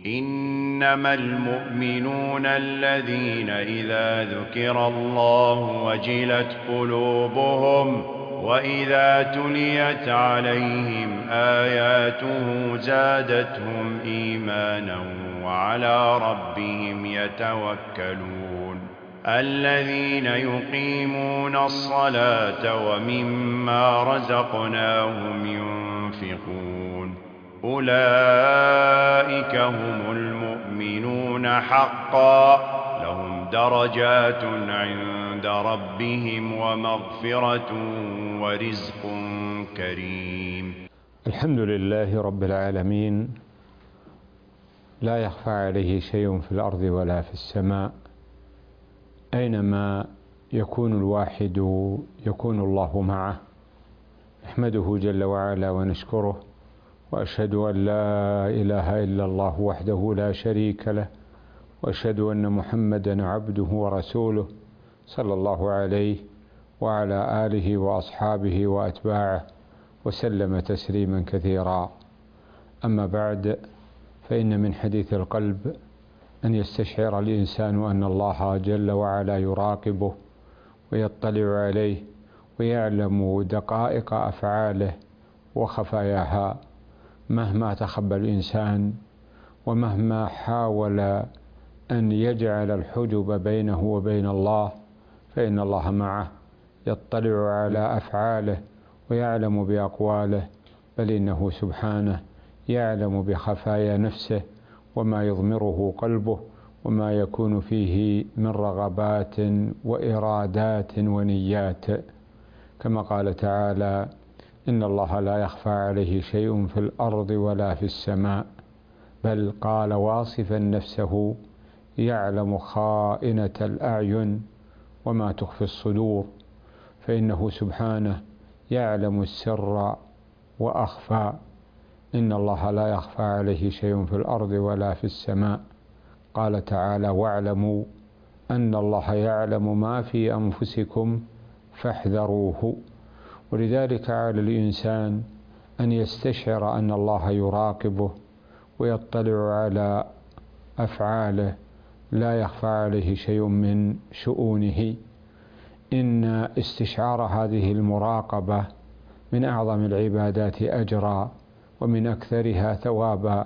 إنما المؤمنون الذين إذا ذكر الله وجلت قلوبهم وإذا تليت عليهم آياته زادتهم إيمانا وعلى ربهم يتوكلون الذين يقيمون الصلاة ومما رزقناهم ينفقون أولئك هم المؤمنون حقا لهم درجات عند ربهم ومغفرة ورزق كريم. الحمد لله رب العالمين، لا يخفى عليه شيء في الأرض ولا في السماء، أينما يكون الواحد يكون الله معه. نحمده جل وعلا ونشكره، وأشهد أن لا إله إلا الله وحده لا شريك له، وأشهد أن محمدا عبده ورسوله صلى الله عليه وعلى آله وأصحابه وأتباعه وسلم تسليما كثيرا. أما بعد، فإن من حديث القلب أن يستشعر الإنسان أن الله جل وعلا يراقبه ويطلع عليه ويعلم دقائق أفعاله وخفاياها، مهما تخبى الإنسان ومهما حاول أن يجعل الحجب بينه وبين الله، فإن الله معه يطلع على أفعاله ويعلم بأقواله، بل إنه سبحانه يعلم بخفايا نفسه وما يضمره قلبه وما يكون فيه من رغبات وإرادات ونيات، كما قال تعالى: إن الله لا يخفى عليه شيء في الأرض ولا في السماء، بل قال واصفا نفسه: يعلم خائنة الأعين وما تخفي الصدور، فإنه سبحانه يعلم السر وأخفى. إن الله لا يخفى عليه شيء في الأرض ولا في السماء. قال تعالى: واعلموا أن الله يعلم ما في أنفسكم فاحذروه. ولذلك على الإنسان أن يستشعر أن الله يراقبه ويطلع على أفعاله، لا يخفى عليه شيء من شؤونه. إن استشعار هذه المراقبة من أعظم العبادات أجرا، ومن أكثرها ثوابا،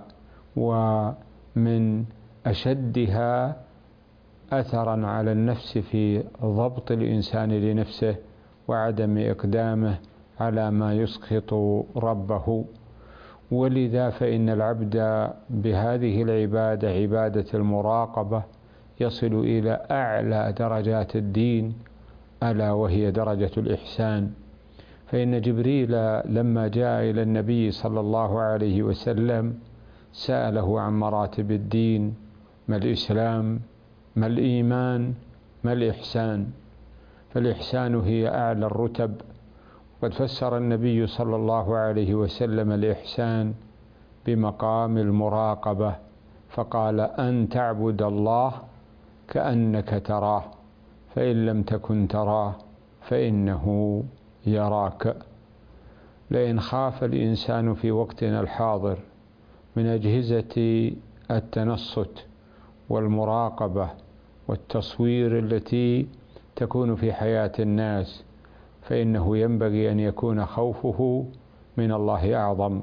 ومن أشدها أثرا على النفس في ضبط الإنسان لنفسه وعدم إقدامه على ما يسخط ربه. ولذا فإن العبد بهذه العبادة، عبادة المراقبة، يصل إلى أعلى درجات الدين، ألا وهي درجة الإحسان. فإن جبريل لما جاء إلى النبي صلى الله عليه وسلم سأله عن مراتب الدين: ما الإسلام؟ ما الإيمان؟ ما الإحسان؟ فالإحسان هي أعلى الرتب. قد فسر النبي صلى الله عليه وسلم الإحسان بمقام المراقبة، فقال: أن تعبد الله كأنك تراه، فإن لم تكن تراه فإنه يراك. لئن خاف الإنسان في وقتنا الحاضر من أجهزة التنصت والمراقبة والتصوير التي تكون في حياة الناس، فإنه ينبغي أن يكون خوفه من الله أعظم.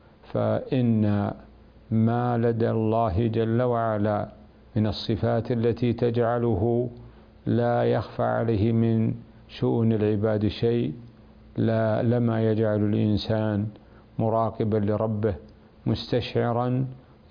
فإن ما لدى الله جل وعلا من الصفات التي تجعله لا يخفى عليه من شؤون العباد شيء لما يجعل الإنسان مراقبا لربه، مستشعرا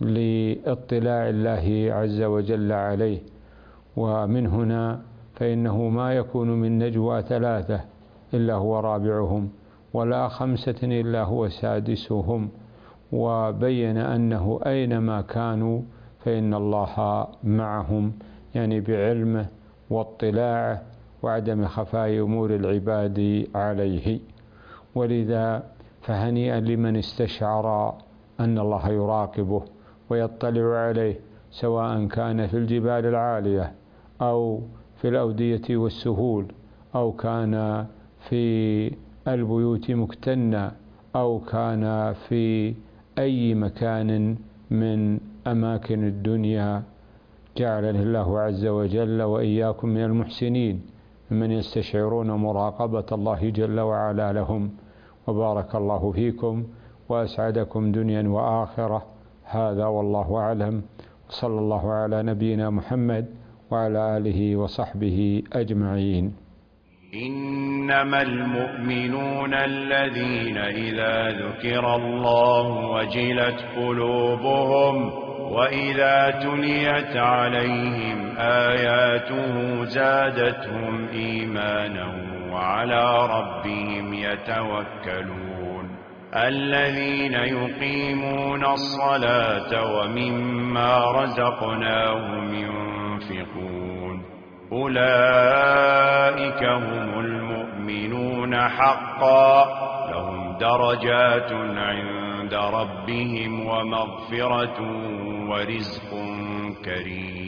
لاطلاع الله عز وجل عليه. ومن هنا فإنه ما يكون من نجوى ثلاثة إلا هو رابعهم، ولا خمسة إلا هو سادسهم. وبين أنه أينما كانوا فإن الله معهم، يعني بعلمه واطلاعه وعدم خفاء أمور العباد عليه. ولذا فهنيئا لمن استشعر أن الله يراقبه ويطلع عليه، سواء كان في الجبال العالية أو في الأودية والسهول، أو كان في البيوت مكتنة، أو كان في أي مكان من أماكن الدنيا. جعلني الله عز وجل وإياكم من المحسنين ممن يستشعرون مراقبة الله جل وعلا لهم. وبارك الله فيكم وأسعدكم دنيا وآخرة. هذا والله أعلم، وصلى الله على نبينا محمد وعلى آله وصحبه أجمعين. إنما المؤمنون الذين إذا ذكر الله وجلت قلوبهم وإذا تليت عليهم آياته زادتهم إيمانا وعلى ربهم يتوكلون. الذين يقيمون الصلاة ومما رزقناهم ينفقون أولئك هم المؤمنون حقا، لهم درجات عند ربهم ومغفرة ورزق كريم.